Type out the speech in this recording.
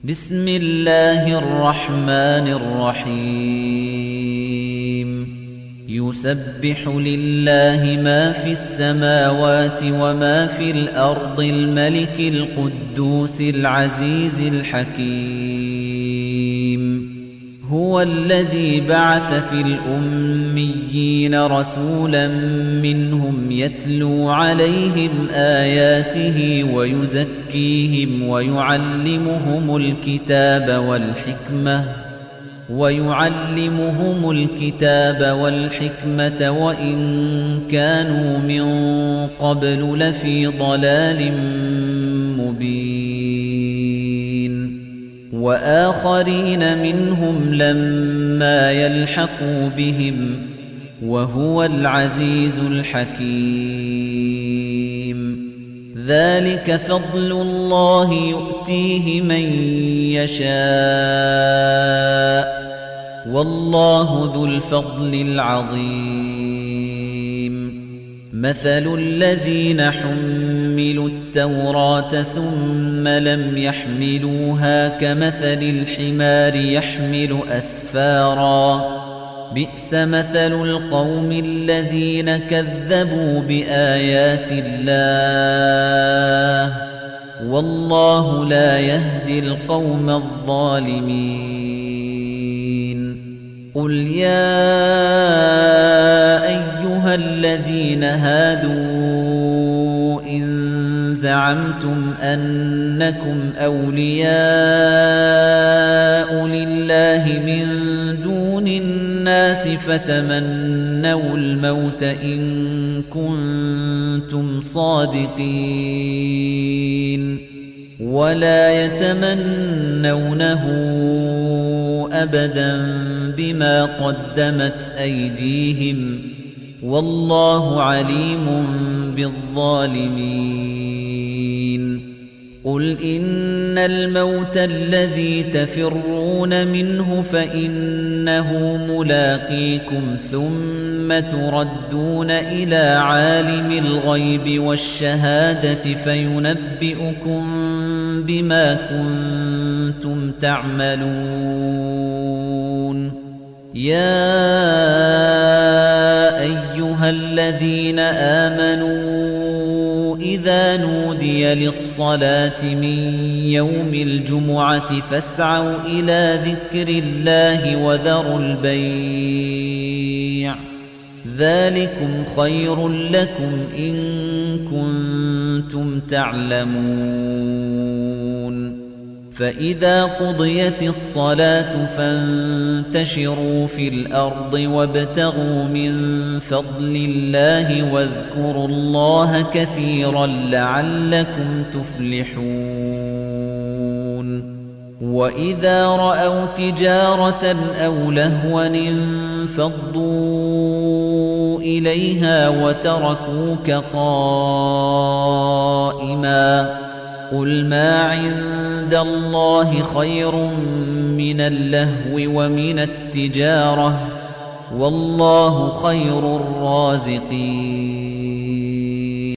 بسم الله الرحمن الرحيم يسبح لله ما في السماوات وما في الأرض الملك القدوس العزيز الحكيم هو الذي بعث في الأميين رسولا منهم يتلو عليهم آياته ويزكيهم ويعلمهم الكتاب والحكمة وإن كانوا من قبل لفي ضلال مبين وآخرين منهم لما يلحقوا بهم وهو العزيز الحكيم ذلك فضل الله يؤتيه من يشاء والله ذو الفضل العظيم مثل الذين حملوا التوراة ثم لم يحملوها كمثل الحمار يحمل أسفاراً بئس مثل القوم الذين كذبوا بآيات الله والله لا يهدي القوم الظالمين قل يا أيها الذين هادوا إن زعمتم أنكم أولياء لله من دون الناس فتمنوا الموت إن كنتم صادقين ولا يتمنونه أبدا بما قدمت أيديهم والله عليم بالظالمين قل إن الموت الذي تفرون منه فإنه ملاقيكم ثم تردون إلى عالم الغيب والشهادة فينبئكم بما كنتم تعملون يا أيها الذين آمنوا إذا نودي للصلاة من يوم الجمعة فاسعوا إلى ذكر الله وذروا البيع ذلكم خير لكم إن كنتم تعلمون فإذا قضيت الصلاة فانتشروا في الأرض وابتغوا من فضل الله واذكروا الله كثيرا لعلكم تفلحون وإذا رأوا تجارة أو لهوا انفضوا إليها وتركوك قائما قل ما عند الله خير من اللهو ومن التجارة والله خير الرازقين